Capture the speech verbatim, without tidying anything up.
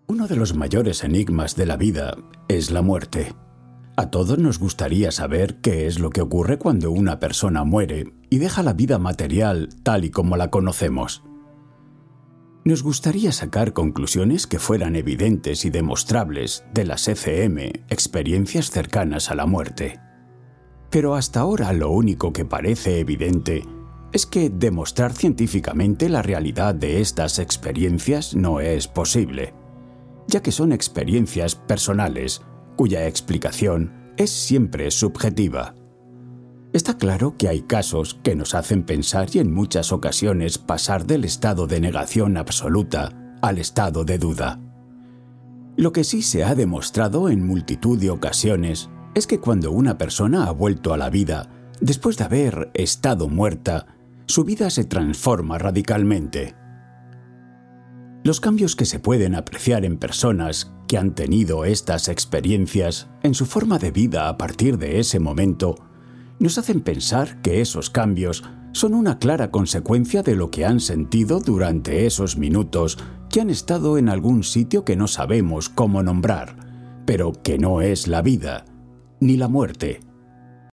Uno de los mayores enigmas de la vida es la muerte. A todos nos gustaría saber qué es lo que ocurre cuando una persona muere y deja la vida material tal y como la conocemos. Nos gustaría sacar conclusiones que fueran evidentes y demostrables de las E C M, experiencias cercanas a la muerte. Pero hasta ahora lo único que parece evidente es que demostrar científicamente la realidad de estas experiencias no es posible, ya que son experiencias personales, cuya explicación es siempre subjetiva. Está claro que hay casos que nos hacen pensar y en muchas ocasiones pasar del estado de negación absoluta al estado de duda. Lo que sí se ha demostrado en multitud de ocasiones es que cuando una persona ha vuelto a la vida, después de haber estado muerta, su vida se transforma radicalmente. Los cambios que se pueden apreciar en personas que han tenido estas experiencias en su forma de vida a partir de ese momento nos hacen pensar que esos cambios son una clara consecuencia de lo que han sentido durante esos minutos que han estado en algún sitio que no sabemos cómo nombrar, pero que no es la vida, ni la muerte.